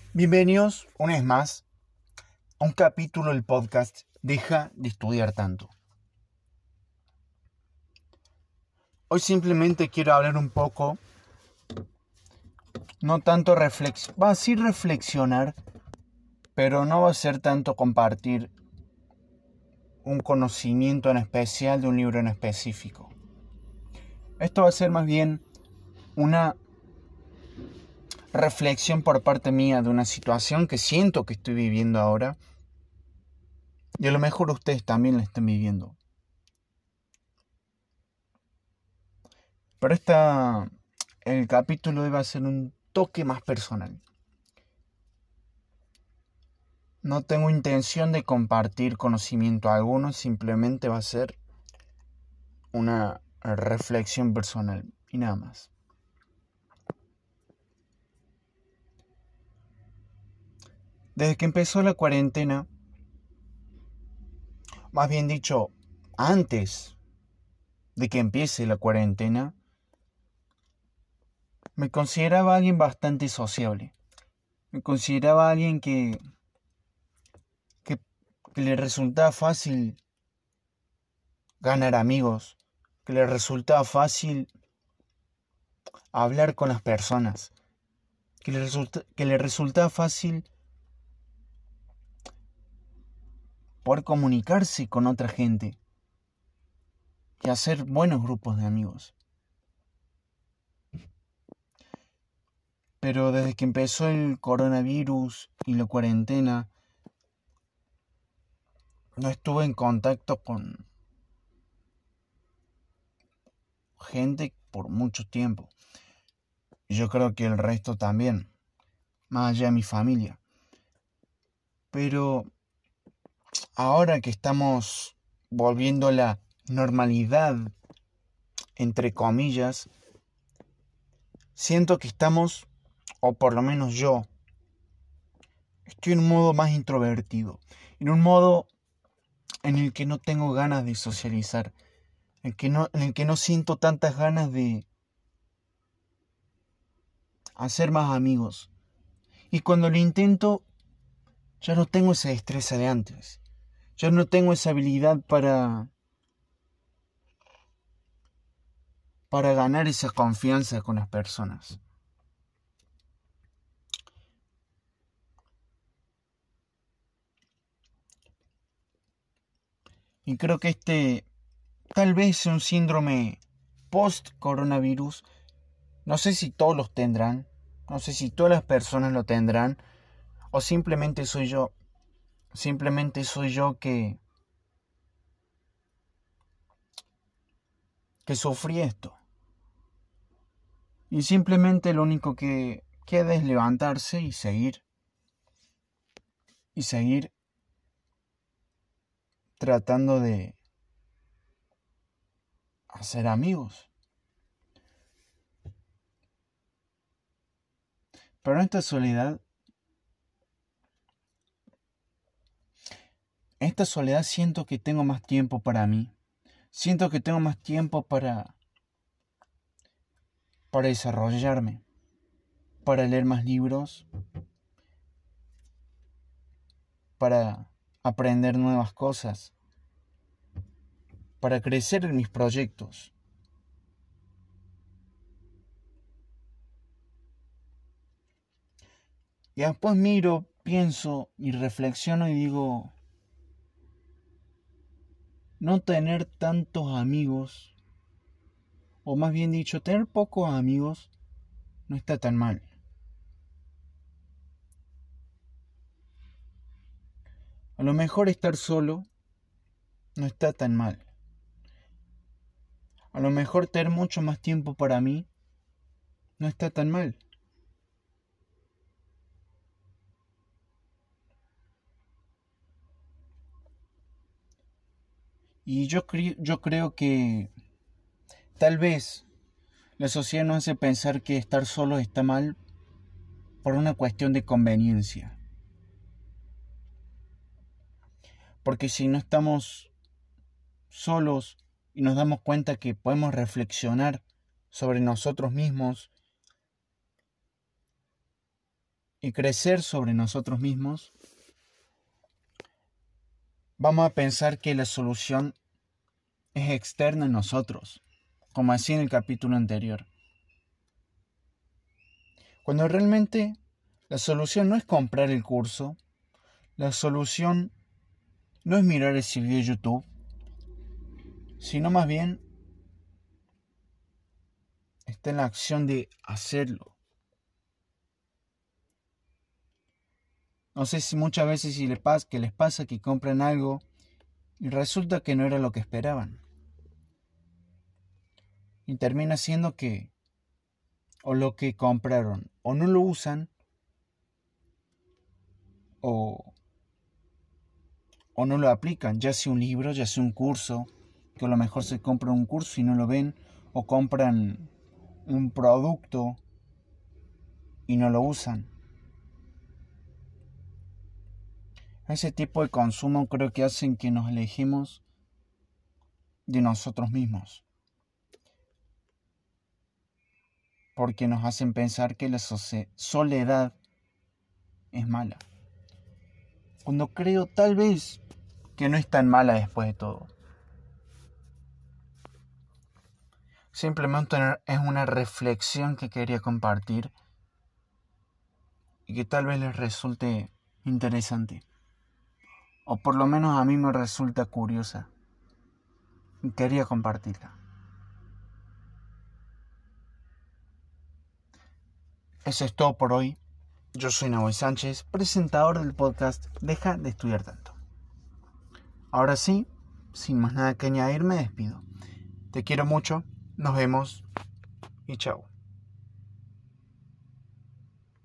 Bienvenidos una vez más a un capítulo del podcast Deja de estudiar tanto. Hoy simplemente quiero hablar un poco, no tanto va a ser reflexionar, pero no va a ser tanto compartir un conocimiento en especial de un libro en específico. Esto va a ser más bien una reflexión por parte mía de una situación que siento que estoy viviendo ahora y a lo mejor ustedes también la están viviendo. Pero el capítulo iba a ser un toque más personal. No tengo intención de compartir conocimiento alguno, simplemente va a ser una reflexión personal y nada más. Desde que empezó la cuarentena, más bien dicho, antes de que empiece la cuarentena, me consideraba alguien bastante sociable. Me consideraba alguien que le resultaba fácil ganar amigos, que le resultaba fácil hablar con las personas, que le resultaba fácil poder comunicarse con otra gente y hacer buenos grupos de amigos. Pero desde que empezó el coronavirus y la cuarentena, no estuve en contacto con gente por mucho tiempo. Y yo creo que el resto también, más allá de mi familia. Pero ahora que estamos volviendo a la normalidad, entre comillas, siento que estamos, o por lo menos yo, estoy en un modo más introvertido, en un modo en el que no tengo ganas de socializar, en el que no siento tantas ganas de hacer más amigos. Y cuando lo intento, ya no tengo esa destreza de antes. Ya no tengo esa habilidad para ganar esa confianza con las personas. Y creo que tal vez sea un síndrome post-coronavirus. No sé si todos los tendrán. No sé si todas las personas lo tendrán. O simplemente soy yo. Simplemente soy yo que sufrí esto. Y simplemente lo único que queda es levantarse y seguir. Y seguir tratando de hacer amigos. Pero en esta soledad siento que tengo más tiempo para mí. Siento que tengo más tiempo para desarrollarme, para leer más libros, para aprender nuevas cosas, para crecer en mis proyectos. Y después miro, pienso y reflexiono y digo, no tener tantos amigos, o más bien dicho, tener pocos amigos, no está tan mal. A lo mejor estar solo no está tan mal. A lo mejor tener mucho más tiempo para mí no está tan mal. Y yo creo que tal vez la sociedad nos hace pensar que estar solo está mal por una cuestión de conveniencia. Porque si no estamos solos y nos damos cuenta que podemos reflexionar sobre nosotros mismos y crecer sobre nosotros mismos, vamos a pensar que la solución es externa en nosotros, como así en el capítulo anterior. Cuando realmente la solución no es comprar el curso, la solución no es mirar ese video de YouTube, sino más bien está en la acción de hacerlo. No sé si muchas veces les pasa que compran algo y resulta que no era lo que esperaban. Y termina siendo que o lo que compraron o no lo usan o no lo aplican, ya sea un libro, ya sea un curso, que a lo mejor se compran un curso y no lo ven, o compran un producto y no lo usan. Ese tipo de consumo creo que hacen que nos alejemos de nosotros mismos, porque nos hacen pensar que la soledad es mala, cuando creo tal vez que no es tan mala después de todo. Simplemente es una reflexión que quería compartir y que tal vez les resulte interesante, o por lo menos a mí me resulta curiosa y quería compartirla. Eso es todo por hoy. Yo soy Nahuel Sánchez, presentador del podcast Deja de Estudiar Tanto. Ahora sí, sin más nada que añadir, me despido. Te quiero mucho, nos vemos y chao.